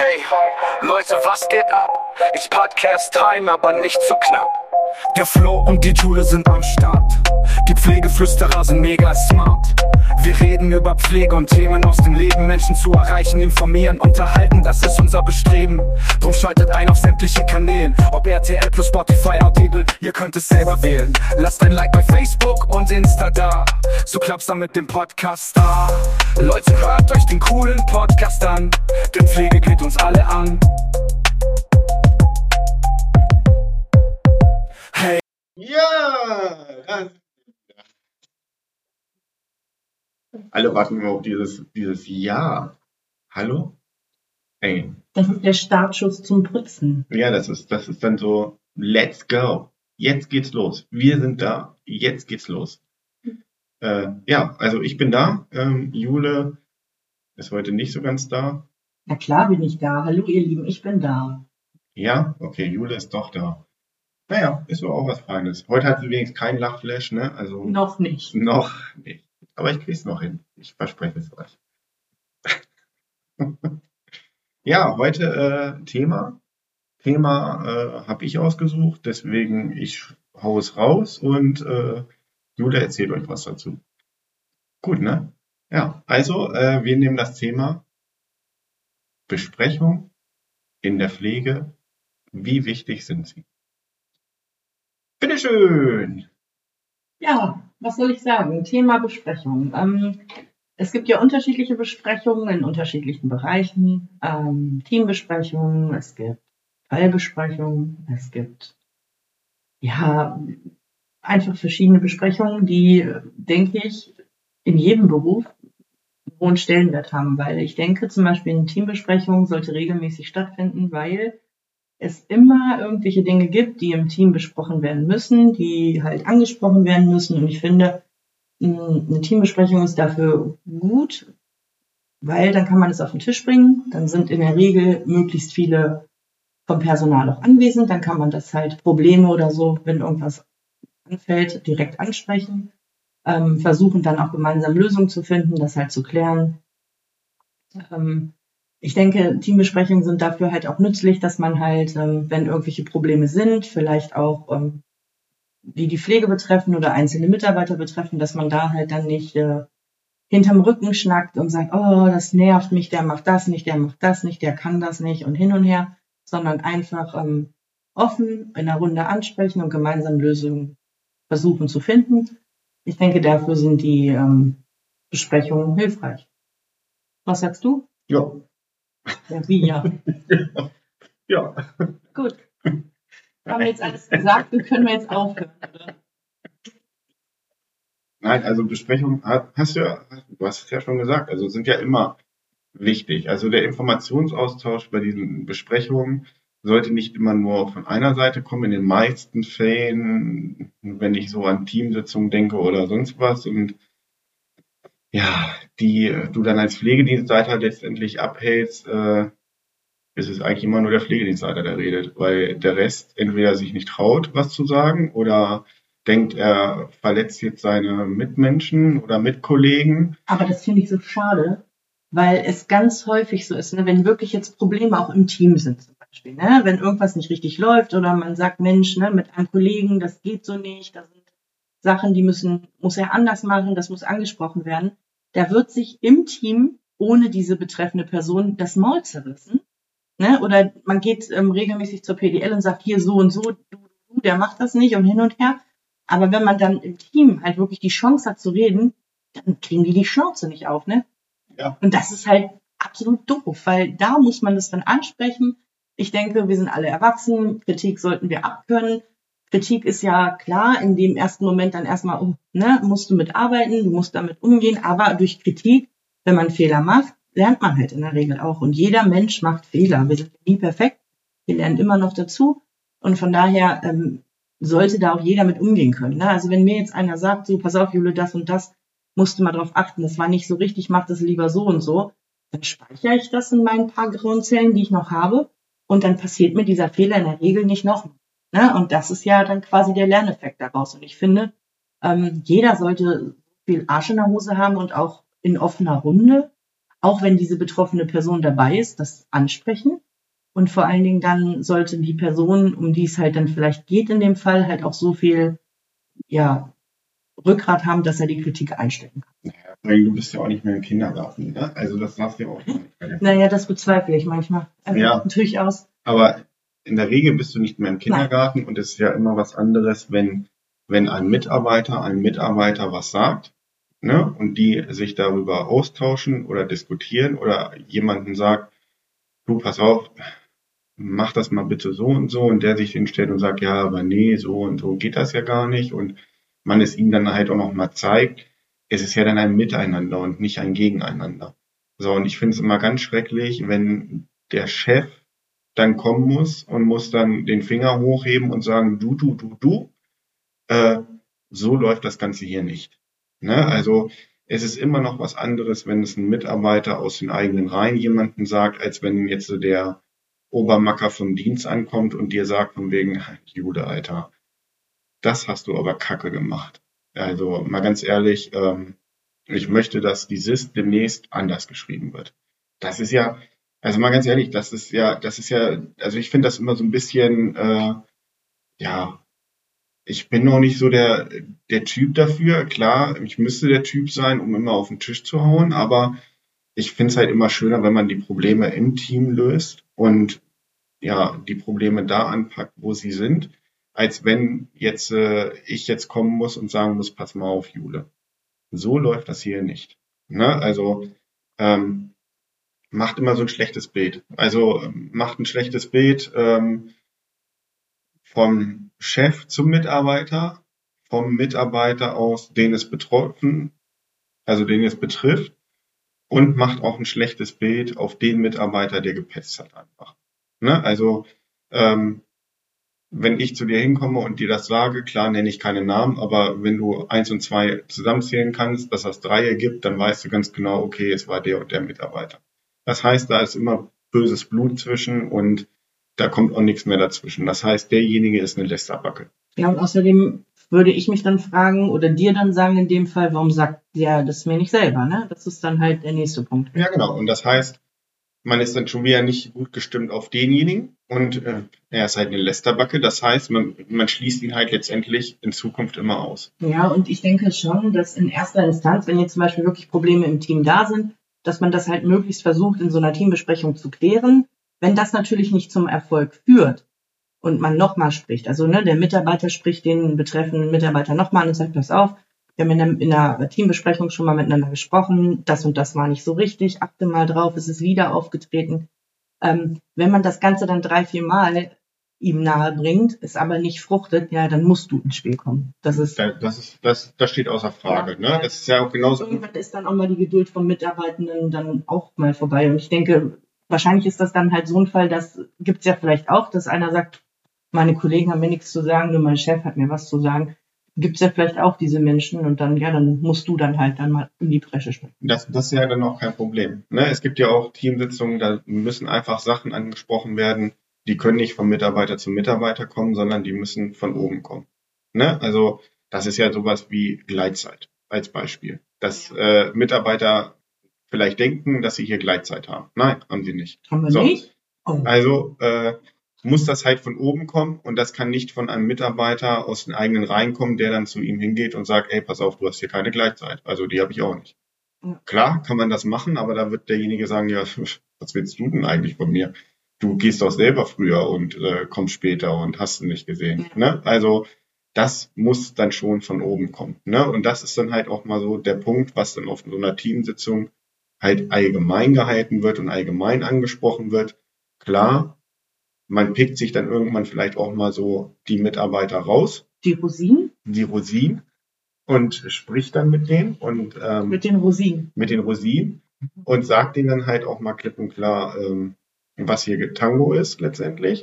Hey, Leute, was geht ab? Ist Podcast-Time, aber nicht zu knapp. Der Flo und die Jule sind am Start. Die Pflegeflüsterer sind mega smart. Wir reden über Pflege und Themen aus dem Leben. Menschen zu erreichen, informieren, unterhalten, das ist unser Bestreben. Drum schaltet ein auf sämtliche Kanälen, ob RTL plus Spotify, Audible, ihr könnt es selber wählen. Lasst ein Like bei Facebook und Insta da, so klappt's dann mit dem Podcast da. Leute, hört euch den coolen Podcast an, denn Pflege geht uns alle an. Hey. Ja! Alle warten immer auf dieses Ja. Hallo? Ey. Das ist der Startschuss zum Putzen. Ja, das ist dann so, let's go. Jetzt geht's los. Wir sind da. Jetzt geht's los. Ja, also ich bin da. Jule ist heute nicht so ganz da. Na klar bin ich da. Hallo ihr Lieben, ich bin da. Ja, okay, Jule ist doch da. Naja, ist so auch was Feines. Heute hat sie wenigstens keinen Lachflash, ne? Also Noch nicht. Noch nicht. Aber ich krieg's noch hin. Ich verspreche es euch. Ja, heute Thema. Habe ich ausgesucht, deswegen ich hau es raus und Jule erzählt euch was dazu. Gut, ne? Ja, also wir nehmen das Thema Besprechung in der Pflege. Wie wichtig sind sie? Bitteschön! Ja, was soll ich sagen? Thema Besprechung. Es gibt ja unterschiedliche Besprechungen in unterschiedlichen Bereichen. Teambesprechungen, es gibt Fallbesprechungen, es gibt ja einfach verschiedene Besprechungen, die, denke ich, in jedem Beruf einen hohen Stellenwert haben, weil ich denke, zum Beispiel eine Teambesprechung sollte regelmäßig stattfinden, weil es immer irgendwelche Dinge gibt, die im Team besprochen werden müssen, die halt angesprochen werden müssen. Und ich finde, eine Teambesprechung ist dafür gut, weil dann kann man es auf den Tisch bringen. Dann sind in der Regel möglichst viele vom Personal auch anwesend. Dann kann man das halt Probleme oder so, wenn irgendwas anfällt, direkt ansprechen. Versuchen dann auch gemeinsam Lösungen zu finden, das halt zu klären. Ich denke, Teambesprechungen sind dafür halt auch nützlich, dass man halt, wenn irgendwelche Probleme sind, vielleicht auch die Pflege betreffen oder einzelne Mitarbeiter betreffen, dass man da halt dann nicht hinterm Rücken schnackt und sagt, oh, das nervt mich, der macht das nicht, der kann das nicht und hin und her, sondern einfach offen in der Runde ansprechen und gemeinsam Lösungen versuchen zu finden. Ich denke, dafür sind die Besprechungen hilfreich. Was sagst du? Ja. Ja, wie ja? Ja. Gut. Haben wir jetzt alles gesagt und können wir jetzt aufhören, oder? Nein, also Besprechungen du hast es ja schon gesagt, also sind ja immer wichtig. Also der Informationsaustausch bei diesen Besprechungen sollte nicht immer nur von einer Seite kommen, in den meisten Fällen, wenn ich so an Teamsitzungen denke oder sonst was und ja, die du dann als Pflegedienstleiter letztendlich abhältst, ist es eigentlich immer nur der Pflegedienstleiter, der redet, weil der Rest entweder sich nicht traut, was zu sagen oder denkt, er verletzt jetzt seine Mitmenschen oder Mitkollegen. Aber das finde ich so schade, weil es ganz häufig so ist, ne, wenn wirklich jetzt Probleme auch im Team sind zum Beispiel, ne, wenn irgendwas nicht richtig läuft oder man sagt, Mensch, ne, mit einem Kollegen, das geht so nicht, da sind Sachen, die muss er anders machen, das muss angesprochen werden. Da wird sich im Team ohne diese betreffende Person das Maul zerrissen. Ne? Oder man geht regelmäßig zur PDL und sagt, hier so und so, du, der macht das nicht und hin und her. Aber wenn man dann im Team halt wirklich die Chance hat zu reden, dann kriegen die Schnauze nicht auf, ne? Ja. Und das ist halt absolut doof, weil da muss man das dann ansprechen. Ich denke, wir sind alle erwachsen, Kritik sollten wir abkönnen. Kritik ist ja klar, in dem ersten Moment dann erstmal, musst du mitarbeiten, du musst damit umgehen, aber durch Kritik, wenn man Fehler macht, lernt man halt in der Regel auch. Und jeder Mensch macht Fehler. Wir sind nie perfekt, wir lernen immer noch dazu. Und von daher sollte da auch jeder mit umgehen können. Ne? Also wenn mir jetzt einer sagt, so, pass auf, Jule, das und das, musst du mal drauf achten, das war nicht so richtig, mach das lieber so und so, dann speichere ich das in meinen paar grauen Zellen, die ich noch habe. Und dann passiert mir dieser Fehler in der Regel nicht nochmal. Ne? Und das ist ja dann quasi der Lerneffekt daraus. Und ich finde, jeder sollte viel Arsch in der Hose haben und auch in offener Runde auch wenn diese betroffene Person dabei ist, das ansprechen. Und vor allen Dingen dann sollte die Person, um die es halt dann vielleicht geht in dem Fall, halt auch so viel Rückgrat haben, dass er die Kritik einstecken kann. Naja, weil du bist ja auch nicht mehr im Kindergarten, ne? Also das darfst du ja auch nicht vergessen. Naja, das bezweifle ich manchmal. Also Ja. durchaus. Aber in der Regel bist du nicht mehr im Kindergarten und es ist ja immer was anderes, wenn ein Mitarbeiter was sagt, ne, und die sich darüber austauschen oder diskutieren oder jemanden sagt, du, pass auf, mach das mal bitte so und der sich hinstellt und sagt, ja, aber nee, so und so geht das ja gar nicht und man es ihm dann halt auch noch mal zeigt, es ist ja dann ein Miteinander und nicht ein Gegeneinander. So, und ich finde es immer ganz schrecklich, wenn der Chef dann kommen muss und muss dann den Finger hochheben und sagen, du, so läuft das Ganze hier nicht. Ne? Also es ist immer noch was anderes, wenn es ein Mitarbeiter aus den eigenen Reihen jemanden sagt, als wenn jetzt so der Obermacker vom Dienst ankommt und dir sagt von wegen, Jude, Alter, das hast du aber kacke gemacht. Also mal ganz ehrlich, ich möchte, dass die SIS demnächst anders geschrieben wird. Das ist ja, also mal ganz ehrlich, das ist ja, also ich finde das immer so ein bisschen, ich bin noch nicht so der Typ dafür. Klar, ich müsste der Typ sein, um immer auf den Tisch zu hauen, aber ich finde es halt immer schöner, wenn man die Probleme im Team löst und ja, die Probleme da anpackt, wo sie sind, als wenn jetzt ich jetzt kommen muss und sagen muss, pass mal auf, Jule. So läuft das hier nicht. Ne? Also macht immer so ein schlechtes Bild. Also macht ein schlechtes Bild vom Chef zum Mitarbeiter, vom Mitarbeiter aus, den es betroffen, also den es betrifft, und macht auch ein schlechtes Bild auf den Mitarbeiter, der gepetzt hat einfach. Ne? Also wenn ich zu dir hinkomme und dir das sage, klar nenne ich keine Namen, aber wenn du 1 und 2 zusammenzählen kannst, dass das 3 ergibt, dann weißt du ganz genau, okay, es war der und der Mitarbeiter. Das heißt, da ist immer böses Blut zwischen und da kommt auch nichts mehr dazwischen. Das heißt, derjenige ist eine Lästerbacke. Ja, und außerdem würde ich mich dann fragen oder dir dann sagen in dem Fall, warum sagt der das mir nicht selber, ne? Das ist dann halt der nächste Punkt. Ja, genau. Und das heißt, man ist dann schon wieder nicht gut gestimmt auf denjenigen und er ist halt eine Lästerbacke. Das heißt, man schließt ihn halt letztendlich in Zukunft immer aus. Ja, und ich denke schon, dass in erster Instanz, wenn jetzt zum Beispiel wirklich Probleme im Team da sind, dass man das halt möglichst versucht, in so einer Teambesprechung zu klären. Wenn das natürlich nicht zum Erfolg führt und man nochmal spricht, also ne, der Mitarbeiter spricht den betreffenden Mitarbeiter nochmal und sagt, pass auf, wir haben in einer Teambesprechung schon mal miteinander gesprochen, das und das war nicht so richtig, achte mal drauf, es ist wieder aufgetreten. Wenn man das Ganze dann 3-4 Mal ihm nahe bringt, es aber nicht fruchtet, ja, dann musst du ins Spiel kommen. Das steht außer Frage. Ja, ne? Das ist ja auch genauso. Irgendwann ist dann auch mal die Geduld vom Mitarbeitenden dann auch mal vorbei. Und ich denke, wahrscheinlich ist das dann halt so ein Fall, das gibt's ja vielleicht auch, dass einer sagt, meine Kollegen haben mir nichts zu sagen, nur mein Chef hat mir was zu sagen. Gibt's ja vielleicht auch diese Menschen und dann, ja, dann musst du dann halt dann mal in die Bresche springen. Das ist ja dann auch kein Problem. Ne? Es gibt ja auch Teamsitzungen, da müssen einfach Sachen angesprochen werden, die können nicht vom Mitarbeiter zum Mitarbeiter kommen, sondern die müssen von oben kommen. Ne? Also das ist ja sowas wie Gleitzeit als Beispiel. Dass Mitarbeiter vielleicht denken, dass sie hier Gleitzeit haben. Nein, haben sie nicht. Haben wir nicht? Oh. Also muss das halt von oben kommen und das kann nicht von einem Mitarbeiter aus den eigenen Reihen kommen, der dann zu ihm hingeht und sagt, ey, pass auf, du hast hier keine Gleitzeit. Also die habe ich auch nicht. Ja. Klar kann man das machen, aber da wird derjenige sagen, ja, was willst du denn eigentlich von mir? Du gehst doch selber früher und kommst später und hast du nicht gesehen. Ja. Ne? Also das muss dann schon von oben kommen. Ne? Und das ist dann halt auch mal so der Punkt, was dann auf so einer Teamsitzung halt allgemein gehalten wird und allgemein angesprochen wird. Klar, man pickt sich dann irgendwann vielleicht auch mal so die Mitarbeiter raus. Die Rosinen? Die Rosinen. Und spricht dann mit denen. Und, mit den Rosinen. Mit den Rosinen. Und sagt denen dann halt auch mal klipp und klar, was hier Tango ist letztendlich.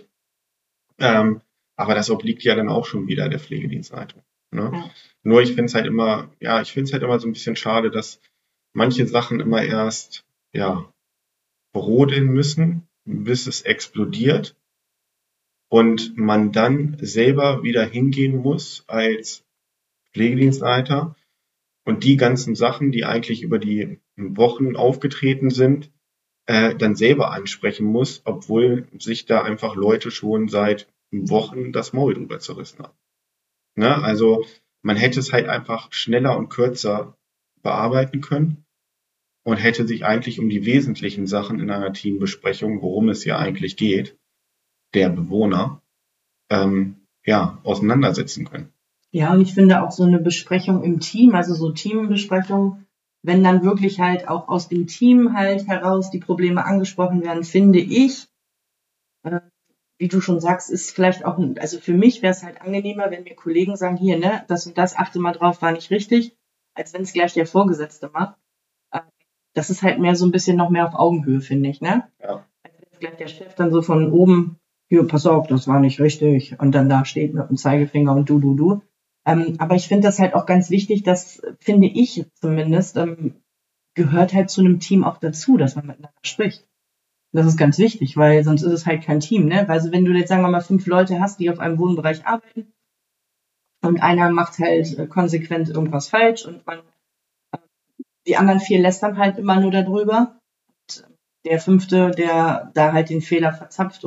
Aber das obliegt ja dann auch schon wieder der Pflegedienstleitung. Ne? Ja. Nur ich finde es halt immer so ein bisschen schade, dass manche Sachen immer erst brodeln müssen, bis es explodiert. Und man dann selber wieder hingehen muss als Pflegedienstleiter und die ganzen Sachen, die eigentlich über die Wochen aufgetreten sind, dann selber ansprechen muss, obwohl sich da einfach Leute schon seit Wochen das Maul drüber zerrissen haben. Ne? Also man hätte es halt einfach schneller und kürzer bearbeiten können und hätte sich eigentlich um die wesentlichen Sachen in einer Teambesprechung, worum es ja eigentlich geht, der Bewohner, auseinandersetzen können. Ja, und ich finde auch so eine Besprechung im Team, also so Teambesprechung, wenn dann wirklich halt auch aus dem Team halt heraus die Probleme angesprochen werden, finde ich, wie du schon sagst, ist vielleicht auch, also für mich wäre es halt angenehmer, wenn mir Kollegen sagen, hier, ne, das und das, achte mal drauf, war nicht richtig, als wenn es gleich der Vorgesetzte macht. Das ist halt mehr so ein bisschen noch mehr auf Augenhöhe, finde ich, ne? Ja. Als wenn gleich der Chef dann so von oben, hier, pass auf, das war nicht richtig, und dann da steht mit dem Zeigefinger und du. Aber ich finde das halt auch ganz wichtig, das finde ich zumindest, gehört halt zu einem Team auch dazu, dass man miteinander spricht. Das ist ganz wichtig, weil sonst ist es halt kein Team, ne? Also wenn du jetzt, sagen wir mal, 5 Leute hast, die auf einem Wohnbereich arbeiten und einer macht halt konsequent irgendwas falsch und die anderen 4 lästern halt immer nur darüber. Und der 5., der da halt den Fehler verzapft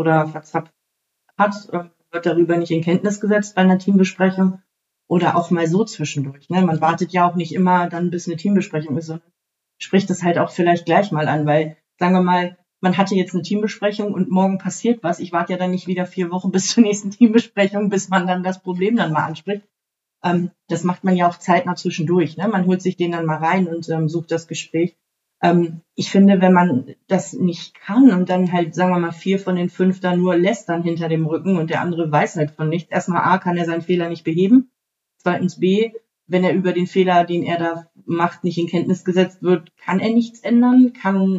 hat, wird darüber nicht in Kenntnis gesetzt bei einer Teambesprechung oder auch mal so zwischendurch, ne? Man wartet ja auch nicht immer dann, bis eine Teambesprechung ist, sondern spricht das halt auch vielleicht gleich mal an, weil, sagen wir mal, man hatte jetzt eine Teambesprechung und morgen passiert was. Ich warte ja dann nicht wieder 4 Wochen bis zur nächsten Teambesprechung, bis man dann das Problem dann mal anspricht. Das macht man ja auch zeitnah zwischendurch, ne? Man holt sich den dann mal rein und sucht das Gespräch. Ich finde, wenn man das nicht kann und dann halt, sagen wir mal, 4 von den 5 da nur lästern hinter dem Rücken und der andere weiß halt von nichts. Erstmal A, kann er seinen Fehler nicht beheben. Zweitens B, wenn er über den Fehler, den er da macht, nicht in Kenntnis gesetzt wird, kann er nichts ändern,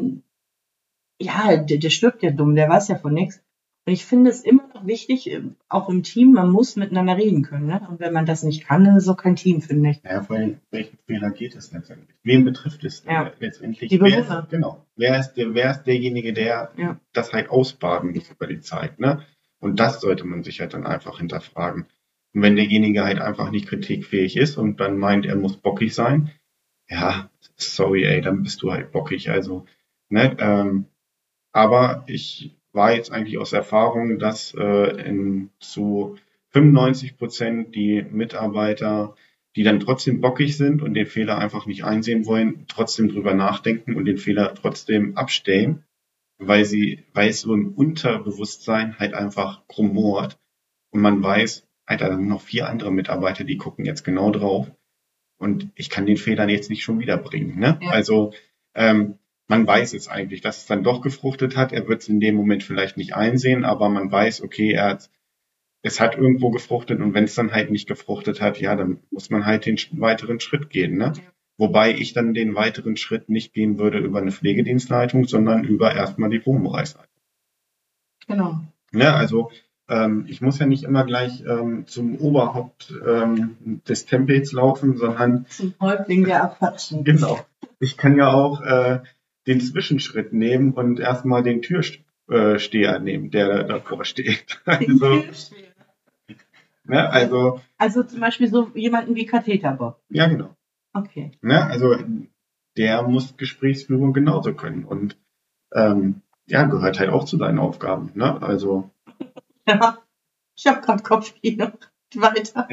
der stirbt ja dumm, der weiß ja von nichts. Und ich finde es immer noch wichtig, auch im Team, man muss miteinander reden können, ne? Und wenn man das nicht kann, dann ist es auch kein Team, finde ich. Ja, vor allem, welchen Fehler geht es letztendlich? Wen betrifft es denn letztendlich? Die Bewohner. Wer ist derjenige, der das halt ausbaden muss über die Zeit, ne? Und das sollte man sich halt dann einfach hinterfragen. Und wenn derjenige halt einfach nicht kritikfähig ist und dann meint, er muss bockig sein, ja, sorry, ey, dann bist du halt bockig, also, ne? Aber ich war jetzt eigentlich aus Erfahrung, dass zu 95% die Mitarbeiter, die dann trotzdem bockig sind und den Fehler einfach nicht einsehen wollen, trotzdem drüber nachdenken und den Fehler trotzdem abstellen, weil es so im Unterbewusstsein halt einfach rumort und man weiß, Alter, da sind noch 4 andere Mitarbeiter, die gucken jetzt genau drauf und ich kann den Fehler jetzt nicht schon wieder bringen, ne? Ja. Also man weiß es eigentlich, dass es dann doch gefruchtet hat. Er wird es in dem Moment vielleicht nicht einsehen, aber man weiß, okay, es hat irgendwo gefruchtet und wenn es dann halt nicht gefruchtet hat, ja, dann muss man halt den weiteren Schritt gehen, ne? Ja. Wobei ich dann den weiteren Schritt nicht gehen würde über eine Pflegedienstleitung, sondern über erstmal die Wohnbereichsleitung. Genau. Ne, also ich muss ja nicht immer gleich zum Oberhaupt des Tempels laufen, sondern zum Häuptling der Apachen. Genau. Ich kann ja auch den Zwischenschritt nehmen und erstmal den Türsteher nehmen, der davor steht. Also zum Beispiel so jemanden wie Katheterbob. Ja, genau. Okay. Ne, also der muss Gesprächsführung genauso können und gehört halt auch zu deinen Aufgaben. Ne? Also ja, ich habe gerade Kopfkino. Weiter.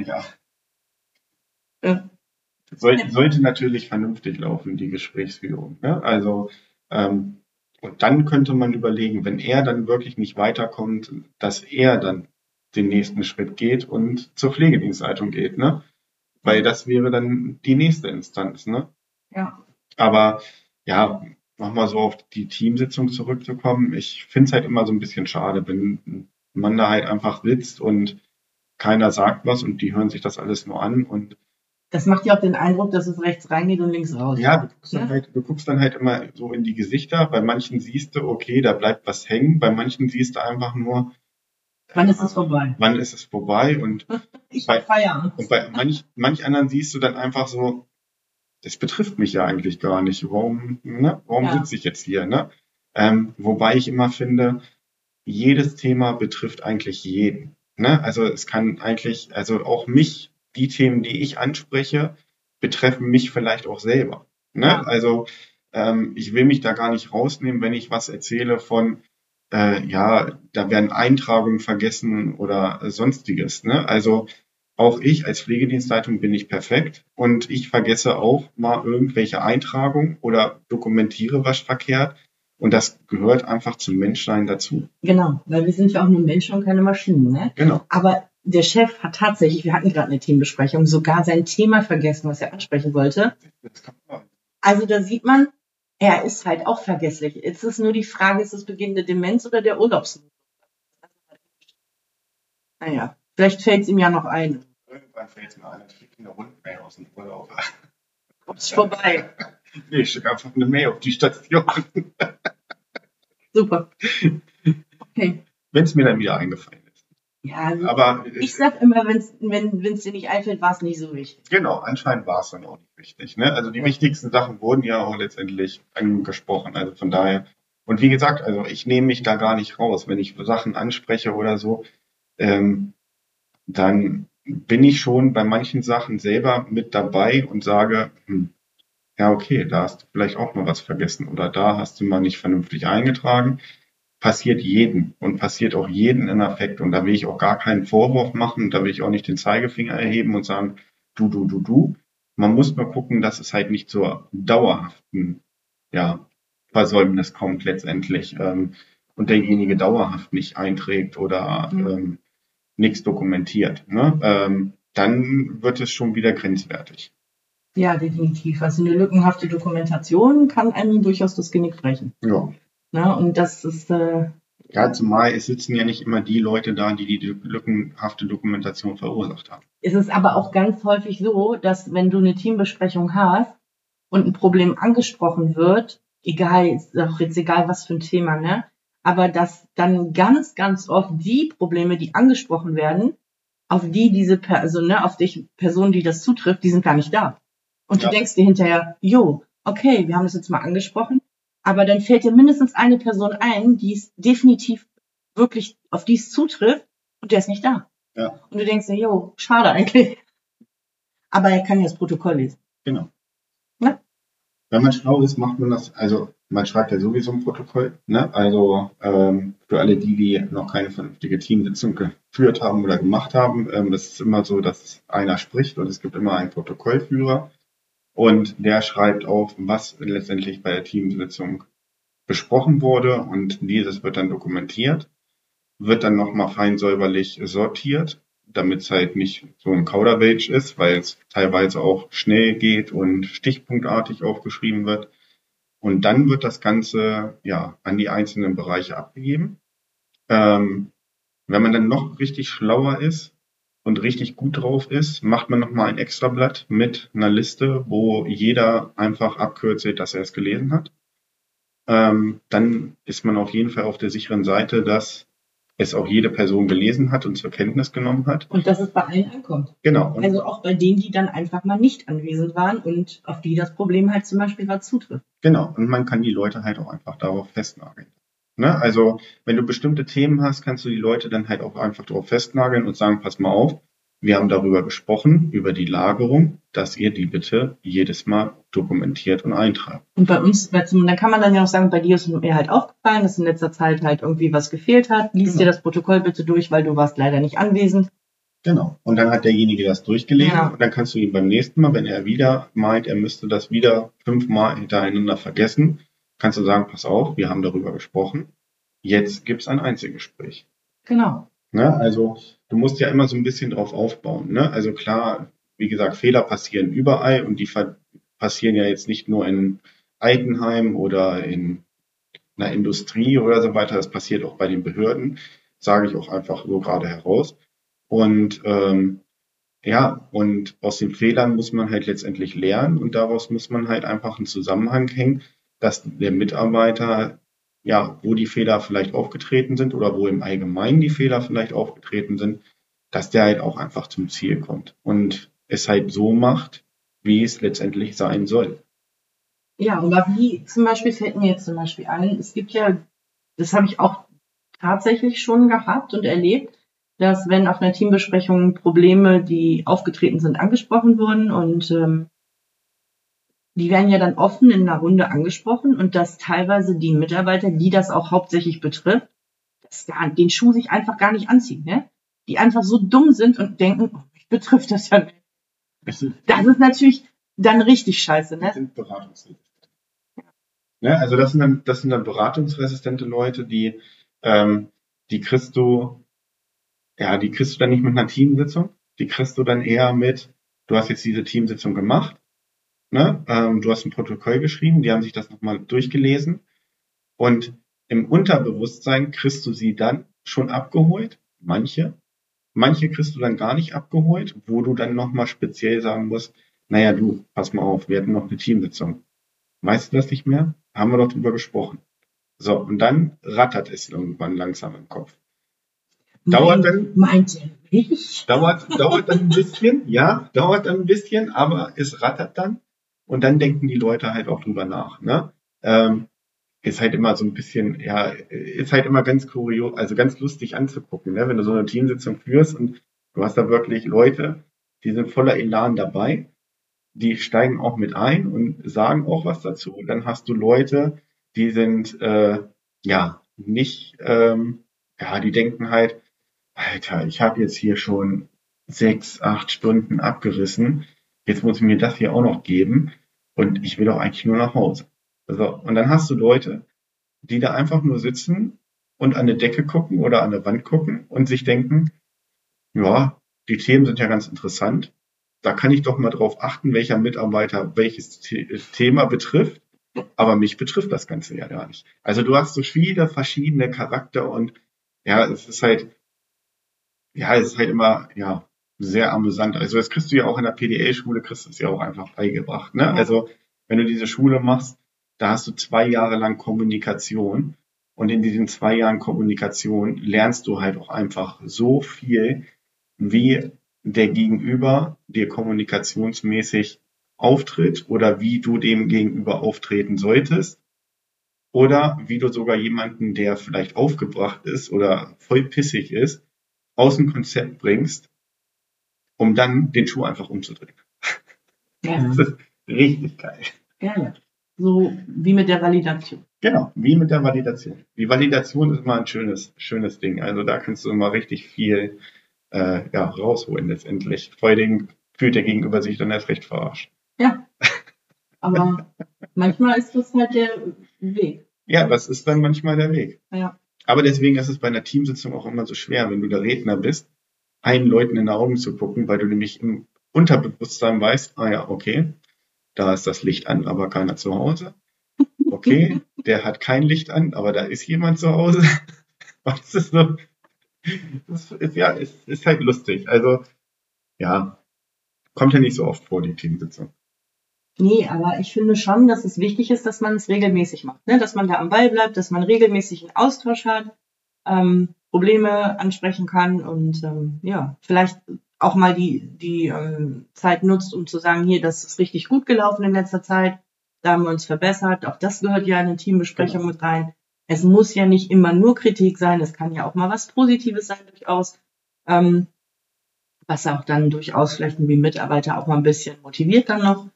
Ja. Sollte natürlich vernünftig laufen, die Gesprächsführung. Ne? Also, und dann könnte man überlegen, wenn er dann wirklich nicht weiterkommt, dass er dann den nächsten Schritt geht und zur Pflegedienstleitung geht, ne? Weil das wäre dann die nächste Instanz, ne? Ja. Aber ja, nochmal so auf die Teamsitzung zurückzukommen. Ich finde es halt immer so ein bisschen schade, wenn man da halt einfach sitzt und keiner sagt was und die hören sich das alles nur an und das macht ja auch den Eindruck, dass es rechts reingeht und links raus. Ja, du guckst dann halt immer so in die Gesichter. Bei manchen siehst du, okay, da bleibt was hängen. Bei manchen siehst du einfach nur, wann ist es vorbei? Wann ist es vorbei? Und ich hab Feierabend. Und bei manch anderen siehst du dann einfach so, das betrifft mich ja eigentlich gar nicht. Warum sitze ich jetzt hier? Ne? Wobei ich immer finde, jedes Thema betrifft eigentlich jeden. Ne? Also es kann eigentlich, also auch mich, die Themen, die ich anspreche, betreffen mich vielleicht auch selber. Ne? Ja. Also Ich will mich da gar nicht rausnehmen, wenn ich was erzähle von, ja, da werden Eintragungen vergessen oder sonstiges. Ne? Also auch ich als Pflegedienstleitung bin nicht perfekt und ich vergesse auch mal irgendwelche Eintragungen oder dokumentiere was verkehrt. Und das gehört einfach zum Menschsein dazu. Genau, weil wir sind ja auch nur Menschen und keine Maschinen, ne? Genau. Aber der Chef hat tatsächlich, wir hatten gerade eine Teambesprechung, sogar sein Thema vergessen, was er ansprechen wollte. Also da sieht man, er ist halt auch vergesslich. Jetzt ist nur die Frage, ist es Beginn der Demenz oder der Urlaubsmodus? Naja, vielleicht fällt es ihm ja noch ein. Irgendwann fällt es mir ein, ich kriege eine Rundmail aus dem Urlaub. Ist vorbei. Nee, ich schicke einfach eine Mail auf die Station. Super. Okay. Wenn es mir dann wieder eingefallen ist. Ja, aber ich sag immer, wenn es dir nicht einfällt, war es nicht so wichtig. Genau, anscheinend war es dann auch nicht wichtig. Ne? Also die wichtigsten Sachen wurden ja auch letztendlich angesprochen. Also von daher. Und wie gesagt, also ich nehme mich da gar nicht raus. Wenn ich Sachen anspreche oder so, dann bin ich schon bei manchen Sachen selber mit dabei und sage, ja okay, da hast du vielleicht auch mal was vergessen oder da hast du mal nicht vernünftig eingetragen. Passiert jedem und passiert auch jeden in Affekt. Und da will ich auch gar keinen Vorwurf machen, da will ich auch nicht den Zeigefinger erheben und sagen, du. Man muss nur gucken, dass es halt nicht zur dauerhaften, ja, Versäumnis kommt letztendlich und derjenige dauerhaft nicht einträgt oder nichts dokumentiert. Ne? Dann wird es schon wieder grenzwertig. Ja, definitiv. Also eine lückenhafte Dokumentation kann einem durchaus das Genick brechen. Ja. Na, und das ist ja, zumal es sitzen ja nicht immer die Leute da, die die lückenhafte Dokumentation verursacht haben. Es ist aber auch ganz häufig so, dass wenn du eine Teambesprechung hast und ein Problem angesprochen wird, ist auch jetzt egal, was für ein Thema, ne? Aber dass dann ganz, ganz oft die Probleme, die angesprochen werden, auf die diese Person, ne, auf die Person, die das zutrifft, die sind gar nicht da. Und du denkst dir hinterher, okay, wir haben das jetzt mal angesprochen, aber dann fällt dir mindestens eine Person ein, die es definitiv wirklich, auf die es zutrifft, und der ist nicht da. Ja. Und du denkst dir, schade eigentlich. Aber er kann ja das Protokoll lesen. Genau. Ne? Wenn man schlau ist, macht man das, also man schreibt ja sowieso ein Protokoll, ne? Also für alle die noch keine vernünftige Teamsitzung geführt haben oder gemacht haben, das ist immer so, dass einer spricht und es gibt immer einen Protokollführer und der schreibt auf, was letztendlich bei der Teamsitzung besprochen wurde und dieses wird dann dokumentiert, wird dann nochmal fein säuberlich sortiert, damit es halt nicht so ein Kauderwelsch ist, weil es teilweise auch schnell geht und stichpunktartig aufgeschrieben wird. Und dann wird das Ganze an die einzelnen Bereiche abgegeben. Wenn man dann noch richtig schlauer ist und richtig gut drauf ist, macht man nochmal ein Extrablatt mit einer Liste, wo jeder einfach abkürzelt, dass er es gelesen hat. Dann ist man auf jeden Fall auf der sicheren Seite, dass es auch jede Person gelesen hat und zur Kenntnis genommen hat. Und dass es bei allen ankommt. Genau. Also auch bei denen, die dann einfach mal nicht anwesend waren und auf die das Problem halt zum Beispiel gerade zutrifft. Genau. Und man kann die Leute halt auch einfach darauf festnageln. Ne? Also wenn du bestimmte Themen hast, kannst du die Leute dann halt auch einfach darauf festnageln und sagen, pass mal auf, wir haben darüber gesprochen, über die Lagerung, dass ihr die bitte jedes Mal dokumentiert und eintragt. Und bei uns, dann kann man dann ja auch sagen, bei dir ist mir halt aufgefallen, dass in letzter Zeit halt irgendwie was gefehlt hat. Lies dir das Protokoll bitte durch, weil du warst leider nicht anwesend. Genau. Und dann hat derjenige das durchgelesen und dann kannst du ihm beim nächsten Mal, wenn er wieder meint, er müsste das wieder 5-mal hintereinander vergessen, kannst du sagen, pass auf, wir haben darüber gesprochen. Jetzt gibt's ein Einzelgespräch. Genau. Ne? Also du musst ja immer so ein bisschen drauf aufbauen. Ne? Also klar, wie gesagt, Fehler passieren überall und die passieren ja jetzt nicht nur in Altenheim oder in einer Industrie oder so weiter. Das passiert auch bei den Behörden, sage ich auch einfach so gerade heraus. Und und aus den Fehlern muss man halt letztendlich lernen und daraus muss man halt einfach einen Zusammenhang hängen, dass der Mitarbeiter wo die Fehler vielleicht aufgetreten sind oder wo im Allgemeinen die Fehler vielleicht aufgetreten sind, dass der halt auch einfach zum Ziel kommt und es halt so macht, wie es letztendlich sein soll. Ja, aber wie zum Beispiel fällt mir jetzt zum Beispiel ein, es gibt ja, das habe ich auch tatsächlich schon gehabt und erlebt, dass wenn auf einer Teambesprechung Probleme, die aufgetreten sind, angesprochen wurden und die werden ja dann offen in einer Runde angesprochen und dass teilweise die Mitarbeiter, die das auch hauptsächlich betrifft, den Schuh sich einfach gar nicht anziehen, ne? Die einfach so dumm sind und denken, oh, mich betrifft das ja nicht. Das ist natürlich dann richtig scheiße, ne? Das sind beratungsresistent. Ne? Also das sind dann beratungsresistente Leute, die kriegst du dann nicht mit einer Teamsitzung, die kriegst du dann eher mit, du hast jetzt diese Teamsitzung gemacht, ne? Du hast ein Protokoll geschrieben, die haben sich das nochmal durchgelesen und im Unterbewusstsein kriegst du sie dann schon abgeholt, manche kriegst du dann gar nicht abgeholt, wo du dann nochmal speziell sagen musst, naja du, pass mal auf, wir hatten noch eine Teamsitzung. Weißt du das nicht mehr? Haben wir doch drüber gesprochen. So, und dann rattert es irgendwann langsam im Kopf. Dauert dann ein bisschen, aber es rattert dann. Und dann denken die Leute halt auch drüber nach. Ne? Ist halt immer so ein bisschen, ja, ist halt immer ganz kurios, also ganz lustig anzugucken, ne? Wenn du so eine Teamsitzung führst und du hast da wirklich Leute, die sind voller Elan dabei, die steigen auch mit ein und sagen auch was dazu. Und dann hast du Leute, die sind, die denken halt, Alter, ich habe jetzt hier schon 6, 8 Stunden abgerissen, jetzt muss ich mir das hier auch noch geben und ich will doch eigentlich nur nach Hause. So, und dann hast du Leute, die da einfach nur sitzen und an eine Decke gucken oder an eine Wand gucken und sich denken, ja, die Themen sind ja ganz interessant. Da kann ich doch mal drauf achten, welcher Mitarbeiter welches Thema betrifft. Aber mich betrifft das Ganze ja gar nicht. Also du hast so viele verschiedene Charakter und ja, es ist halt immer, ja, sehr amüsant. Also das kriegst du ja auch in der PDL-Schule, kriegst du es ja auch einfach beigebracht, ne? Also wenn du diese Schule machst, da hast du 2 Jahre lang Kommunikation und in diesen 2 Jahren Kommunikation lernst du halt auch einfach so viel, wie der Gegenüber dir kommunikationsmäßig auftritt oder wie du dem Gegenüber auftreten solltest oder wie du sogar jemanden, der vielleicht aufgebracht ist oder voll pissig ist, aus dem Konzept bringst, um dann den Schuh einfach umzudrehen. Ja. Das ist richtig geil. Ja. So wie mit der Validation. Genau, wie mit der Validation. Die Validation ist immer ein schönes Ding. Also da kannst du immer richtig viel rausholen letztendlich. Vor allen Dingen fühlt der Gegenüber sich dann erst recht verarscht. Ja, aber manchmal ist das halt der Weg. Ja, das ist dann manchmal der Weg. Ja. Aber deswegen ist es bei einer Teamsitzung auch immer so schwer, wenn du der Redner bist, allen Leuten in die Augen zu gucken, weil du nämlich im Unterbewusstsein weißt, okay, da ist das Licht an, aber keiner zu Hause. Okay, der hat kein Licht an, aber da ist jemand zu Hause. Was ist so? Es ist halt lustig. Also, ja, kommt ja nicht so oft vor, die Teamsitzung. Nee, aber ich finde schon, dass es wichtig ist, dass man es regelmäßig macht, ne? Dass man da am Ball bleibt, dass man regelmäßig einen Austausch hat, Probleme ansprechen kann und vielleicht auch mal die Zeit nutzt, um zu sagen, hier, das ist richtig gut gelaufen in letzter Zeit, da haben wir uns verbessert. Auch das gehört ja in eine Teambesprechung mit rein. Es muss ja nicht immer nur Kritik sein, es kann ja auch mal was Positives sein durchaus, was auch dann durchaus vielleicht wie Mitarbeiter auch mal ein bisschen motiviert dann noch.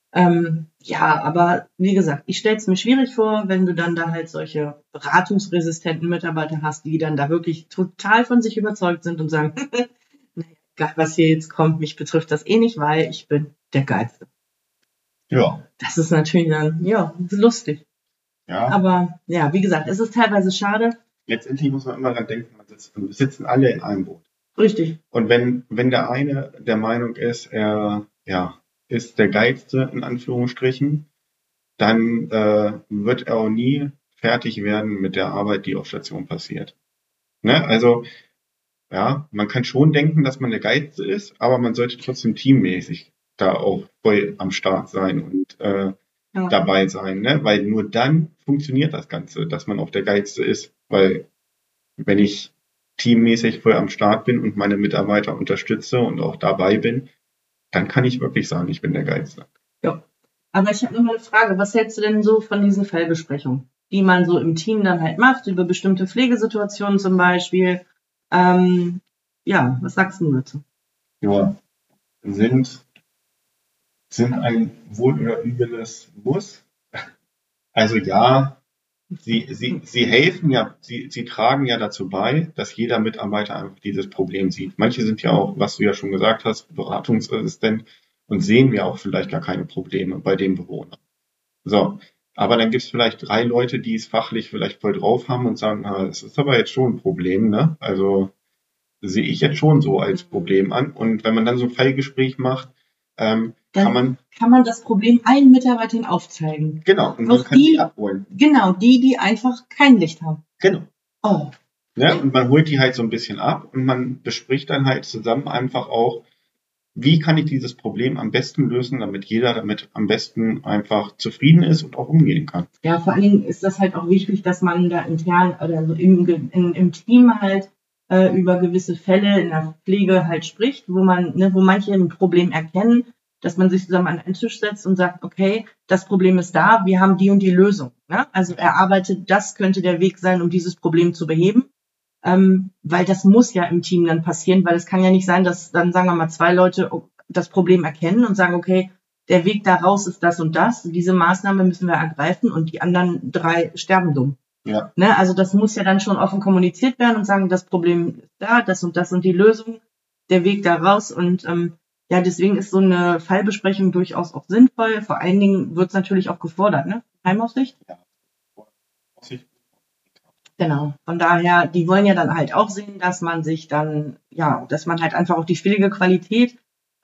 Aber wie gesagt, ich stelle es mir schwierig vor, wenn du dann da halt solche beratungsresistenten Mitarbeiter hast, die dann da wirklich total von sich überzeugt sind und sagen, naja, egal was hier jetzt kommt, mich betrifft das eh nicht, weil ich bin der Geilste. Ja. Das ist natürlich dann, lustig. Ja. Aber ja, wie gesagt, es ist teilweise schade. Letztendlich muss man immer daran denken, wir sitzen alle in einem Boot. Richtig. Und wenn der eine der Meinung ist, er ist der Geilste in Anführungsstrichen, dann wird er auch nie fertig werden mit der Arbeit, die auf Station passiert. Ne? Also ja, man kann schon denken, dass man der Geilste ist, aber man sollte trotzdem teammäßig da auch voll am Start sein und dabei sein, ne? Weil nur dann funktioniert das Ganze, dass man auch der Geilste ist. Weil wenn ich teammäßig voll am Start bin und meine Mitarbeiter unterstütze und auch dabei bin, dann kann ich wirklich sagen, ich bin der Geilste. Ja, aber ich habe noch mal eine Frage. Was hältst du denn so von diesen Fallbesprechungen, die man so im Team dann halt macht, über bestimmte Pflegesituationen zum Beispiel? Was sagst du dazu? Ja, sind sind ein wohl oder übles Muss. Also ja, sie helfen ja, sie tragen ja dazu bei, dass jeder Mitarbeiter einfach dieses Problem sieht. Manche sind ja auch, was du ja schon gesagt hast, Beratungsassistent und sehen ja auch vielleicht gar keine Probleme bei dem Bewohner. So, aber dann gibt es vielleicht 3 Leute, die es fachlich vielleicht voll drauf haben und sagen, es ist aber jetzt schon ein Problem, ne? Also sehe ich jetzt schon so als Problem an. Und wenn man dann so ein Fallgespräch macht, kann Dann kann man das Problem allen Mitarbeitern aufzeigen. genau, und Auch man kann die abholen. Genau, die einfach kein Licht haben. Genau. Oh, Ne? Und man holt die halt so ein bisschen ab und man bespricht dann halt zusammen einfach auch, wie kann ich dieses Problem am besten lösen, damit jeder damit am besten einfach zufrieden ist und auch umgehen kann. ja, vor allen Dingen ist das halt auch wichtig, dass man da intern oder so im Team halt über gewisse Fälle in der Pflege halt spricht, wo manche ein Problem erkennen, dass man sich zusammen an einen Tisch setzt und sagt, okay, das Problem ist da, wir haben die und die Lösung. Ne? Also erarbeitet, das könnte der Weg sein, um dieses Problem zu beheben. Weil das muss ja im Team dann passieren, weil es kann ja nicht sein, dass dann, sagen wir mal, 2 Leute das Problem erkennen und sagen, okay, der Weg da raus ist das und das, diese Maßnahme müssen wir ergreifen und die anderen 3 sterben dumm. Ja. Ne? Also das muss ja dann schon offen kommuniziert werden und sagen, das Problem ist da, das und die Lösung, der Weg da raus und ja, deswegen ist so eine Fallbesprechung durchaus auch sinnvoll. Vor allen Dingen wird es natürlich auch gefordert, ne? Heimaufsicht? Ja. Genau. Von daher, die wollen ja dann halt auch sehen, dass man sich dann, ja, dass man halt einfach auch die Pflegequalität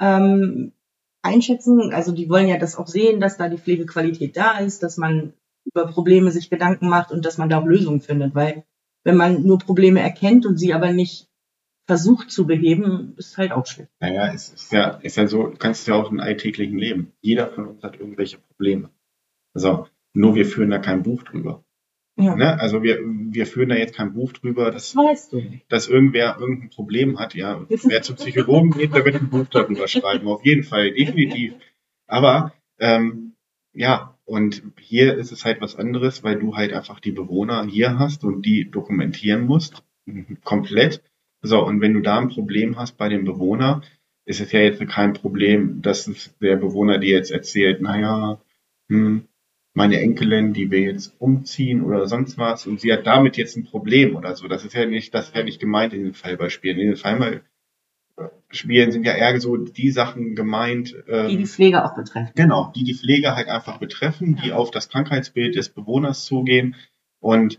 einschätzen. Also die wollen ja das auch sehen, dass da die Pflegequalität da ist, dass man über Probleme sich Gedanken macht und dass man da auch Lösungen findet. Weil wenn man nur Probleme erkennt und sie aber nicht versucht zu beheben, ist halt auch schlecht. Naja, es ist ja so, du kannst es ja auch im alltäglichen Leben. Jeder von uns hat irgendwelche Probleme. So, nur wir führen da kein Buch drüber. Ja. Ne? Also wir führen da jetzt kein Buch drüber, Das weißt du nicht. dass irgendwer irgendein Problem hat. Ja, wer zum Psychologen geht, der wird ein Buch darüber schreiben. Auf jeden Fall, definitiv. Aber ja, und hier ist es halt was anderes, weil du halt einfach die Bewohner hier hast und die dokumentieren musst, komplett. So, und wenn du da ein Problem hast bei dem Bewohner, ist es ja jetzt kein Problem, dass der Bewohner dir jetzt erzählt, naja, meine Enkelin, die will jetzt umziehen oder sonst was und sie hat damit jetzt ein Problem oder so. Das ist ja nicht gemeint in den Fallbeispielen. In den Fallbeispielen sind ja eher so die Sachen gemeint, die Pflege auch betreffen. Genau, die Pflege halt einfach betreffen, die auf das Krankheitsbild des Bewohners zugehen. Und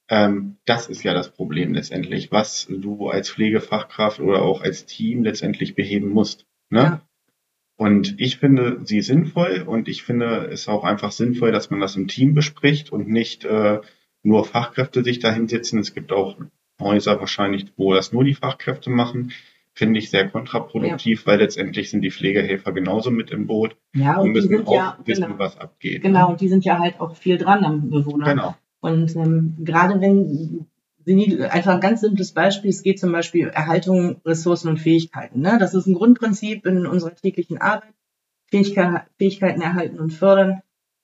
das ist ja das Problem letztendlich, was du als Pflegefachkraft oder auch als Team letztendlich beheben musst. Ne? Ja. Und ich finde sie sinnvoll und ich finde es auch einfach sinnvoll, dass man das im Team bespricht und nicht nur Fachkräfte sich dahin sitzen. Es gibt auch Häuser wahrscheinlich, wo das nur die Fachkräfte machen. Finde ich sehr kontraproduktiv, weil letztendlich sind die Pflegehelfer genauso mit im Boot Ja, und und die müssen sind auch ja, wissen, genau, was abgeht. genau, und die sind ja halt auch viel dran am Bewohner. Genau. Und gerade wenn einfach ein ganz simples Beispiel, es geht zum Beispiel Erhaltung, Ressourcen und Fähigkeiten. Ne? Das ist ein Grundprinzip in unserer täglichen Arbeit. Fähigkeiten erhalten und fördern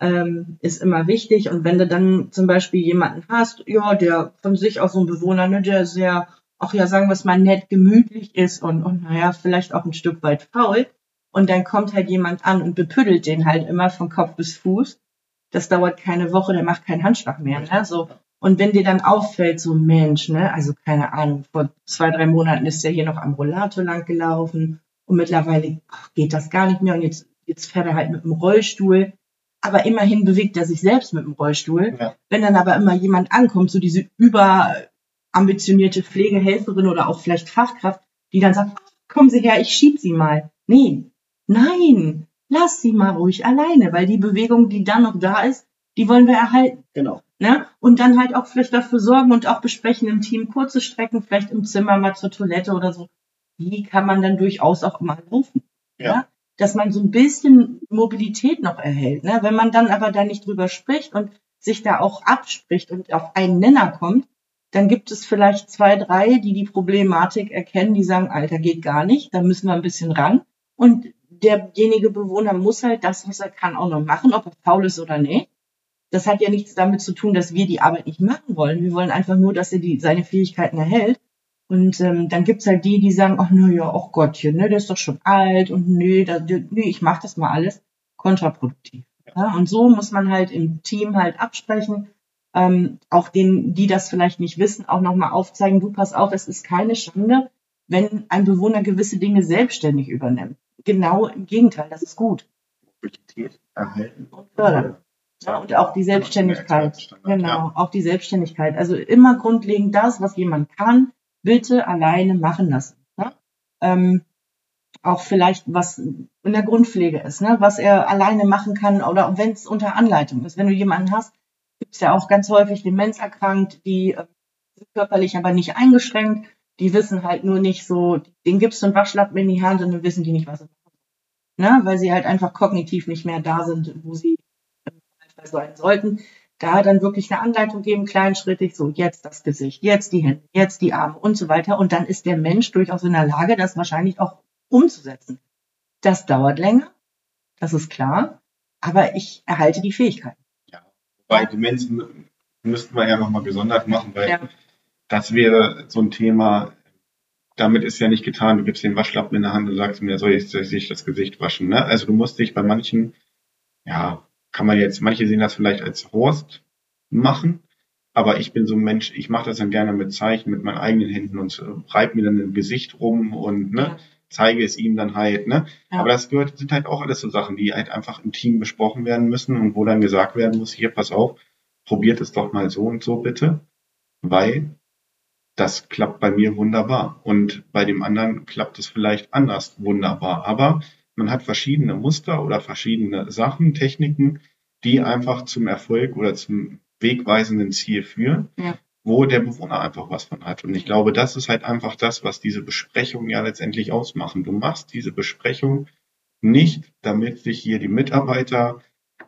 ist immer wichtig. Und wenn du dann zum Beispiel jemanden hast, ja, der von sich aus so ein Bewohner, ne, der sehr, auch ja, sagen wir es mal, nett, gemütlich ist und naja, vielleicht auch ein Stück weit faul. Und dann kommt halt jemand an und bepüddelt den halt immer von Kopf bis Fuß. Das dauert keine Woche, der macht keinen Handschlag mehr. Ne? So. Und wenn dir dann auffällt, so Mensch, ne, also keine Ahnung, vor 2-3 Monaten ist der hier noch am Rollator lang gelaufen und mittlerweile geht das gar nicht mehr und jetzt fährt er halt mit dem Rollstuhl. Aber immerhin bewegt er sich selbst mit dem Rollstuhl. Ja. Wenn dann aber immer jemand ankommt, so diese überambitionierte Pflegehelferin oder auch vielleicht Fachkraft, die dann sagt, kommen Sie her, ich schieb Sie mal. Nee, nein, lass sie mal ruhig alleine, weil die Bewegung, die dann noch da ist, die wollen wir erhalten. Genau. Ne? Und dann halt auch vielleicht dafür sorgen und auch besprechen im Team kurze Strecken, vielleicht im Zimmer mal zur Toilette oder so. Die kann man dann durchaus auch mal laufen. Ja. Dass man so ein bisschen Mobilität noch erhält. Ne? Wenn man dann aber da nicht drüber spricht und sich da auch abspricht und auf einen Nenner kommt, dann gibt es vielleicht 2, 3, die Problematik erkennen, die sagen, Alter, geht gar nicht, da müssen wir ein bisschen ran. Und derjenige Bewohner muss halt das, was er kann, auch noch machen, ob er faul ist oder nicht. Das hat ja nichts damit zu tun, dass wir die Arbeit nicht machen wollen. Wir wollen einfach nur, dass er seine Fähigkeiten erhält. Und dann gibt's halt die sagen, ach naja, ach Gottchen, ne, der ist doch schon alt und nee, ich mach das mal alles. kontraproduktiv. Ja, und so muss man halt im Team halt absprechen, auch denen, die das vielleicht nicht wissen, auch nochmal aufzeigen, du pass auf, es ist keine Schande, wenn ein Bewohner gewisse Dinge selbstständig übernimmt. Genau im Gegenteil, das ist gut. Mobilität erhalten Und fördern. Ja, und auch die Selbstständigkeit. Genau, auch die Selbstständigkeit. Also immer grundlegend das, was jemand kann, bitte alleine machen lassen. Ne? Auch vielleicht was in der Grundpflege ist, ne? Was er alleine machen kann oder wenn es unter Anleitung ist. Wenn du jemanden hast, gibt es ja auch ganz häufig demenzerkrankt, die sind körperlich aber nicht eingeschränkt, die wissen halt nur nicht so, denen gibst du einen Waschlappen in die Hand und dann wissen die nicht, was sie machen. Ne? Weil sie halt einfach kognitiv nicht mehr da sind, wo sie sein sollten. Da dann wirklich eine Anleitung geben, kleinschrittig, so jetzt das Gesicht, jetzt die Hände, jetzt die Arme und so weiter. Und dann ist der Mensch durchaus in der Lage, das wahrscheinlich auch umzusetzen. Das dauert länger, das ist klar, aber ich erhalte die Fähigkeiten. Ja, wobei Demenz müssten wir ja nochmal gesondert machen, weil das wäre so ein Thema, damit ist ja nicht getan, du gibst den Waschlappen in der Hand und sagst mir, soll ich das Gesicht waschen. Ne? Also du musst dich bei manchen, ja, manche sehen das vielleicht als Horst machen, aber ich bin so ein Mensch, ich mache das dann gerne mit Zeichen, mit meinen eigenen Händen und reibe mir dann im Gesicht rum und zeige es ihm dann halt. Ne? Ja. Aber das sind halt auch alles so Sachen, die halt einfach im Team besprochen werden müssen und wo dann gesagt werden muss, hier, pass auf, probiert es doch mal so und so bitte, weil das klappt bei mir wunderbar und bei dem anderen klappt es vielleicht anders wunderbar, aber man hat verschiedene Muster oder verschiedene Sachen, Techniken, die einfach zum Erfolg oder zum wegweisenden Ziel führen, wo der Bewohner einfach was von hat. Und ich glaube, das ist halt einfach das, was diese Besprechungen ja letztendlich ausmachen. Du machst diese Besprechung nicht, damit sich hier die Mitarbeiter,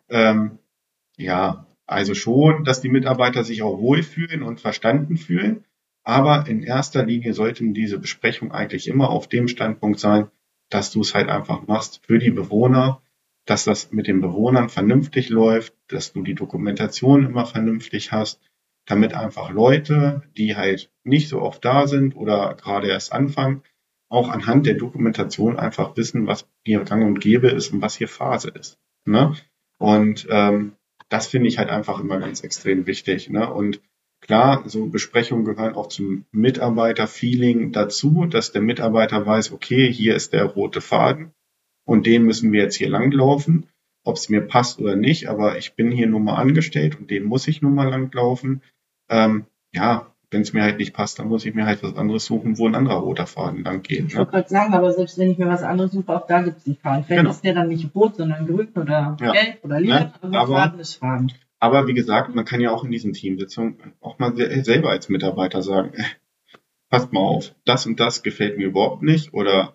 also schon, dass die Mitarbeiter sich auch wohlfühlen und verstanden fühlen, aber in erster Linie sollten diese Besprechungen eigentlich immer auf dem Standpunkt sein, dass du es halt einfach machst für die Bewohner, dass das mit den Bewohnern vernünftig läuft, dass du die Dokumentation immer vernünftig hast, damit einfach Leute, die halt nicht so oft da sind oder gerade erst anfangen, auch anhand der Dokumentation einfach wissen, was hier gang und gäbe ist und was hier Phase ist. Ne? Und das finde ich halt einfach immer ganz extrem wichtig. Ne? Und klar, so Besprechungen gehören auch zum Mitarbeiter-Feeling dazu, dass der Mitarbeiter weiß, okay, hier ist der rote Faden und den müssen wir jetzt hier langlaufen, ob es mir passt oder nicht, aber ich bin hier nun mal angestellt und den muss ich nun mal langlaufen. Wenn es mir halt nicht passt, dann muss ich mir halt was anderes suchen, wo ein anderer roter Faden lang geht. Ich wollte gerade sagen, aber selbst wenn ich mir was anderes suche, auch da gibt es einen Faden. Vielleicht ist der dann nicht rot, sondern grün oder gelb oder lila, aber Faden ist Faden. Aber wie gesagt, man kann ja auch in diesen Teamsitzungen auch mal selber als Mitarbeiter sagen, passt mal auf, das und das gefällt mir überhaupt nicht oder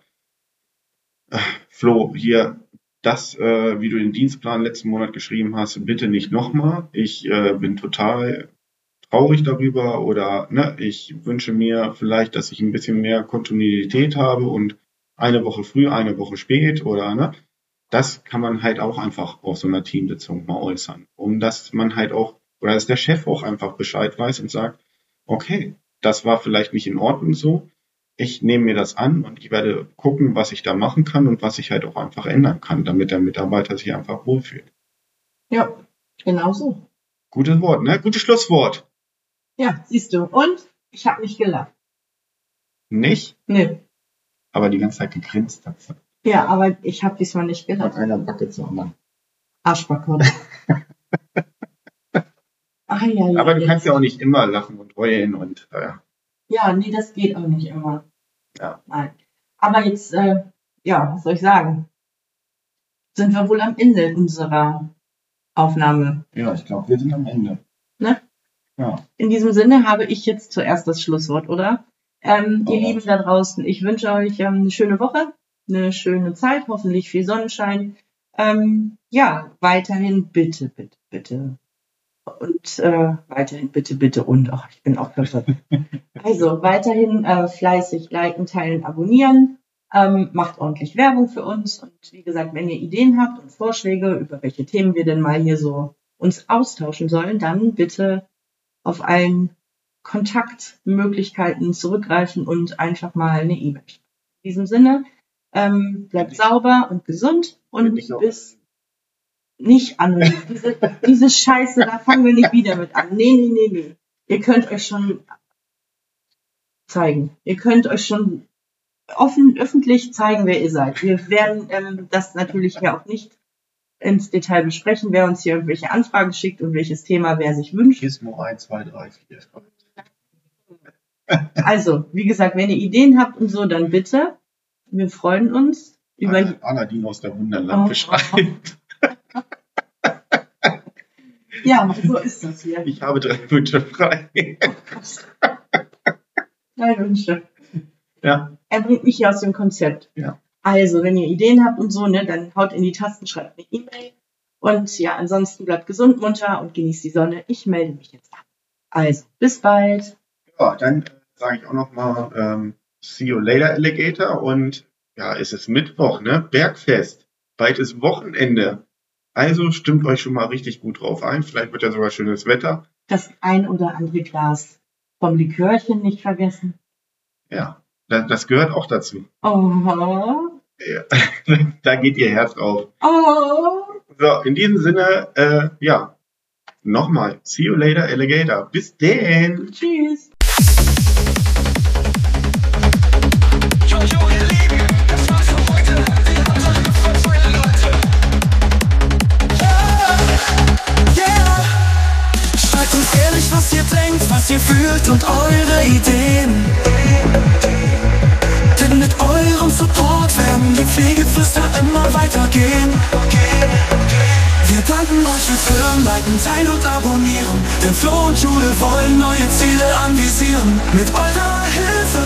Flo, hier, das, wie du den Dienstplan letzten Monat geschrieben hast, bitte nicht nochmal. Ich bin total traurig darüber oder ich wünsche mir vielleicht, dass ich ein bisschen mehr Kontinuität habe und eine Woche früh, eine Woche spät oder das kann man halt auch einfach auf so einer Teamsitzung mal äußern, um dass man halt auch, oder dass der Chef auch einfach Bescheid weiß und sagt, okay, das war vielleicht nicht in Ordnung so, ich nehme mir das an und ich werde gucken, was ich da machen kann und was ich halt auch einfach ändern kann, damit der Mitarbeiter sich einfach wohlfühlt. Ja, genau so. Gutes Wort, ne? Gutes Schlusswort. Ja, siehst du. Und ich habe nicht gelacht. Nicht? Nee. Aber die ganze Zeit gegrinst hast du. Ja, aber ich habe diesmal nicht gelacht. Von einer Backe zur anderen. Arschbacke. Aber du kannst ja auch nicht immer lachen und heulen und Ja, nee, das geht auch nicht immer. Ja. Nein. Aber jetzt, was soll ich sagen? Sind wir wohl am Ende unserer Aufnahme. Ja, ich glaube, wir sind am Ende. Ne? Ja. In diesem Sinne habe ich jetzt zuerst das Schlusswort, oder? Ihr Lieben da draußen, ich wünsche euch eine schöne Woche, eine schöne Zeit, hoffentlich viel Sonnenschein. Weiterhin bitte, bitte, bitte. Und weiterhin bitte und, ich bin auch verwirrt. Also weiterhin fleißig liken, teilen, abonnieren. Macht ordentlich Werbung für uns. Und wie gesagt, wenn ihr Ideen habt und Vorschläge, über welche Themen wir denn mal hier so uns austauschen sollen, dann bitte auf allen Kontaktmöglichkeiten zurückgreifen und einfach mal eine E-Mail schreiben. In diesem Sinne, bleibt sauber und gesund und bis nicht anonym. Diese Scheiße, da fangen wir nicht wieder mit an. Nee. Ihr könnt euch schon zeigen. Ihr könnt euch schon öffentlich zeigen, wer ihr seid. Wir werden das natürlich hier auch nicht ins Detail besprechen, wer uns hier irgendwelche Anfragen schickt und welches Thema wer sich wünscht. Gizmo 1, 2, 3, 4. Also, wie gesagt, wenn ihr Ideen habt und so, dann bitte. Wir freuen uns über... Aladdin aus der Wunderland beschreibt. Ja, so ist das hier. Ich habe 3 Wünsche frei. 3 Wünsche. Ja. Er bringt mich hier aus dem Konzept. Ja. Also, wenn ihr Ideen habt und so, ne, dann haut in die Tasten, schreibt eine E-Mail. Und ja, ansonsten bleibt gesund, munter und genießt die Sonne. Ich melde mich jetzt ab. Also, bis bald. Ja, dann sage ich auch nochmal see you later, Alligator. Und ja, es ist Mittwoch, ne? Bergfest. Bald ist Wochenende. Also stimmt euch schon mal richtig gut drauf ein. Vielleicht wird ja sogar schönes Wetter. Das ein oder andere Glas vom Likörchen nicht vergessen. Ja, das gehört auch dazu. Oh. Ja. Da geht ihr Herz auf. Oh. So, in diesem Sinne, ja, nochmal, see you later, Alligator. Bis denn. Tschüss. Jo, ihr Lieben, das war's für heute. Wir haben euch gefreut, meine Leute. Yeah. Schreibt uns ehrlich, was ihr denkt, was ihr fühlt und eure Ideen. Denn mit eurem Support werden die Pflegeflüster immer weitergehen. Wir danken euch fürs Hören, liken, teilen und abonnieren. Denn Flo und Jule wollen neue Ziele anvisieren. Mit eurer Hilfe